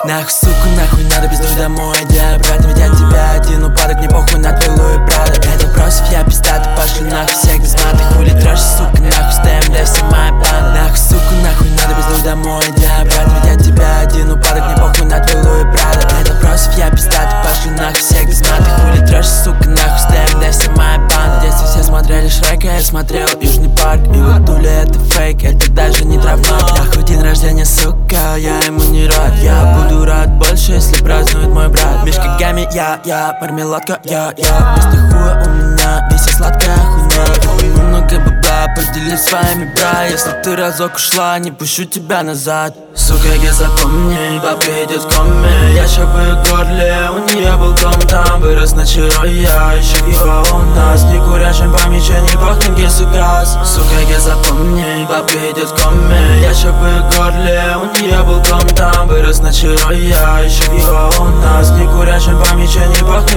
Нахуй, сука, нахуй, надо пиздуй домой. Иди обратно, ведь от тебя один упадок. Не похуй на твой Луи Прада. Пять вопросов, я пиздатый, пошли нахуй всех без маты. Хули трэши, сука, нахуй, ставим для всей моей банды. Нахуй, сука, нахуй, надо пиздуй домой. Иди обратно, ведь от тебя один упадок. Не похуй на твой Луи Прада. Пять вопросов, я пиздатый, пошли нахуй всех без маты. Хули трэши, сука, нахуй, ставим для всей моей банды. В детстве все смотрели Шрека, я смотрел Южный парк. И вот Дуля это фейк, это даже не травма. Нахуй день рождения, сука, я ему не рад. Я буду рад больше, если празднует мой брат. Мишка Гами, я, мармеладка, я. Вместо хуя у меня висит сладкая хуйня. Много бабла, поделись с вами, бра. Если ты разок ушла, не пущу тебя назад. Сука, я запомни, папа идет в коме. Я ща в ее горле, у нее был дом там. Вырос на Чиро, я еще его у нас. Не курящим помещении пахнет газ. Сука, я запомни, папа идет в коме. Я ща в ее горле, у нее был дом там. Вырос на Чиро, я еще его у нас. Не курящим помещении пахнет